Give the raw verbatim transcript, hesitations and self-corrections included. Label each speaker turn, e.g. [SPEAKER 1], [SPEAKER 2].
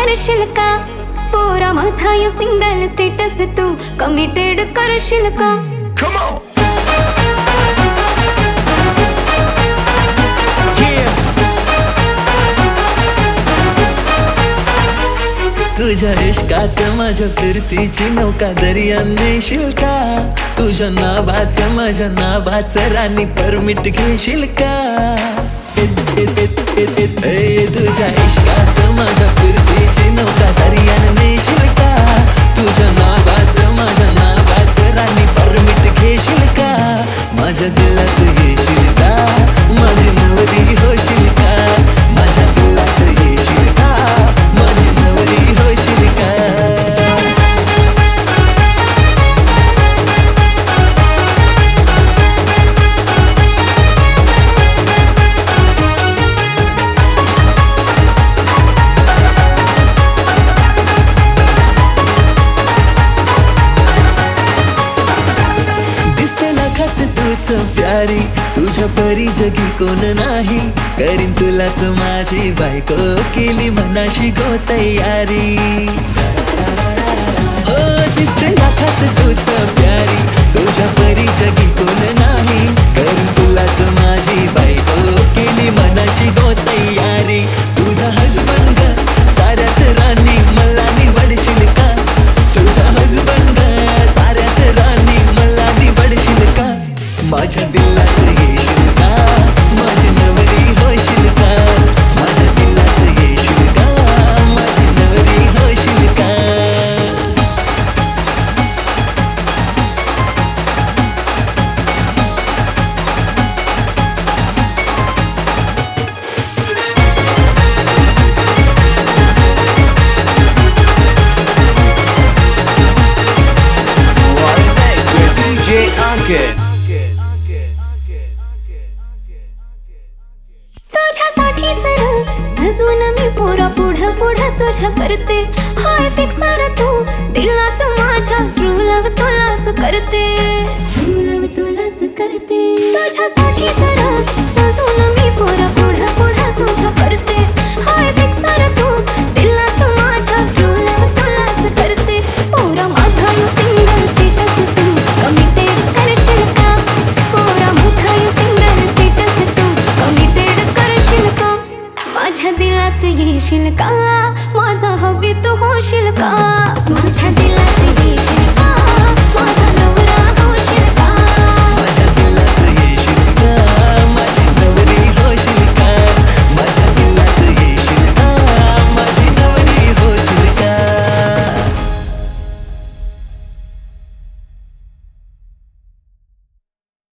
[SPEAKER 1] करशील का? पोरा माझा यो सिंगल स्टेटस तू कमिटेड करशील का?
[SPEAKER 2] Come on. तुझ्या इश्कात माझ्या फिरतीची नौका दर्या नेशील का? तुझ्या नावाच माझ्या नावाच राणी परमिट घेशील का? ए तुझ्या इश्कात माझ्या फिरतीची नौका दर्या नेशील का? तुझ्या नावाच माझ्या नावाच राणी परमिट घेशील का? माझ्या दिलात येशील का? माझी नवरी होशील का? माझ्या दिलात येशील का? माझी नवरी होशील का? तूच प्यारी तुझ्या परी जगी कोण नाही करीन तुलाच माझी बायको केली मनाशी गो तयारी हो दिसते लाखात तूच प्यारी तुझ्या परी जगी कोण नाही करीन तुलाच माझी बायको केली मनाशी गो तयारी तुझा हजबंड साऱ्यात राणी मला निवडशील का? तुझा हजबंड साऱ्यात राणी मला निवडशील का? माझ्या दिलात येशील का? माझी नवरी होशील का? माझ्या दिलात येशील का? माझी नवरी होशील का?
[SPEAKER 3] D J Ankit.
[SPEAKER 1] तुझ्यासाठीच सजून मी पोरा पुढं पुढं तुझ्या करते हाय फिक्सर तू दिलात माझ्या ट्रू लव्ह तुलाच करते ट्रू लव्ह तुलाच करते तुझ्यासाठीच सजून मी पोरा पुढं पुढं तुझ्या करते हाय फिक्सर तू दिलात माझ्या ट्रू लव्ह तुलाच करते पोरा माझा यो सिंगल स्टेटस तू कमिटेड करशील का? पोरा माझा यो सिंगल स्टेटस तू कमिटेड करशील का? माझ्या दिलात येशील का? माझा हवी तू होशील का? माझ्या दिलात येशील का?